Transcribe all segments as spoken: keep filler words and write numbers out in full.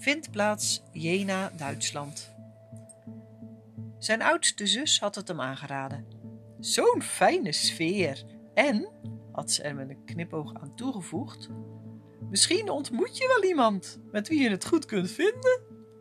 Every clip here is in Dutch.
vindt plaats Jena, Duitsland. Zijn oudste zus had het hem aangeraden. Zo'n fijne sfeer en, had ze er met een knipoog aan toegevoegd, misschien ontmoet je wel iemand met wie je het goed kunt vinden.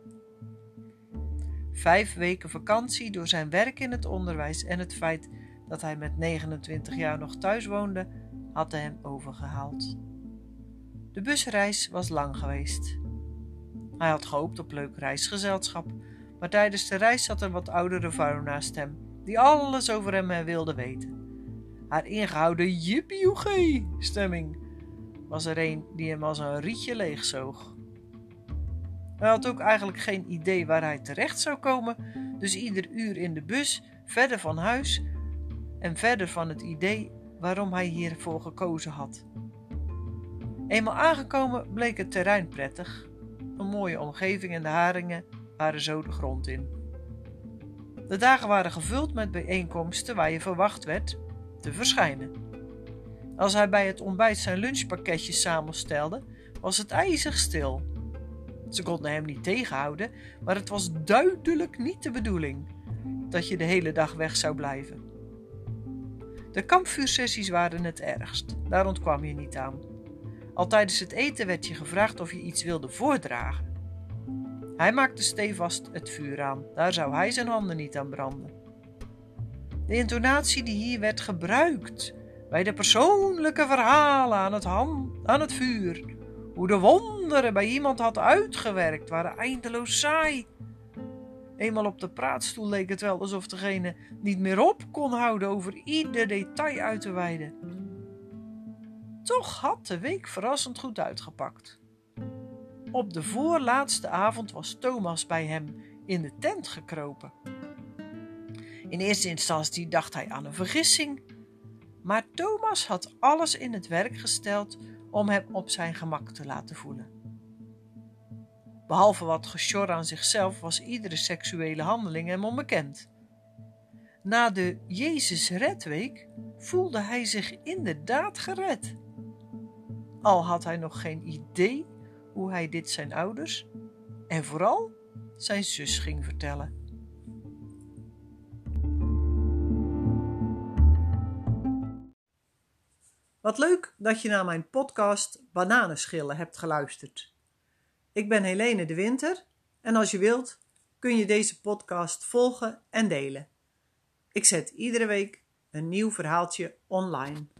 Vijf weken vakantie door zijn werk in het onderwijs en het feit dat hij met negenentwintig jaar nog thuis woonde, hadden hem overgehaald. De busreis was lang geweest. Hij had gehoopt op leuk reisgezelschap, maar tijdens de reis zat een wat oudere vrouw naast hem, die alles over hem wilde weten. Haar ingehouden jippie stemming was er een die hem als een rietje leegzoog. Hij had ook eigenlijk geen idee waar hij terecht zou komen, dus ieder uur in de bus, verder van huis en verder van het idee waarom hij hiervoor gekozen had. Eenmaal aangekomen bleek het terrein prettig. Een mooie omgeving en de haringen waren zo de grond in. De dagen waren gevuld met bijeenkomsten waar je verwacht werd te verschijnen. Als hij bij het ontbijt zijn lunchpakketjes samenstelde, was het ijzig stil. Ze konden hem niet tegenhouden, maar het was duidelijk niet de bedoeling dat je de hele dag weg zou blijven. De kampvuursessies waren het ergst, daar ontkwam je niet aan. Al tijdens het eten werd je gevraagd of je iets wilde voordragen. Hij maakte stevast het vuur aan, daar zou hij zijn handen niet aan branden. De intonatie die hier werd gebruikt bij de persoonlijke verhalen aan het, ham, aan het vuur, hoe de wonderen bij iemand had uitgewerkt, waren eindeloos saai. Eenmaal op de praatstoel leek het wel alsof degene niet meer op kon houden over ieder detail uit te wijden. Toch had de week verrassend goed uitgepakt. Op de voorlaatste avond was Thomas bij hem in de tent gekropen. In eerste instantie dacht hij aan een vergissing, maar Thomas had alles in het werk gesteld om hem op zijn gemak te laten voelen. Behalve wat gesjor aan zichzelf was iedere seksuele handeling hem onbekend. Na de Jezus Redweek voelde hij zich inderdaad gered. Al had hij nog geen idee hoe hij dit zijn ouders en vooral zijn zus ging vertellen. Wat leuk dat je naar mijn podcast Bananenschillen hebt geluisterd. Ik ben Helene de Winter en als je wilt kun je deze podcast volgen en delen. Ik zet iedere week een nieuw verhaaltje online.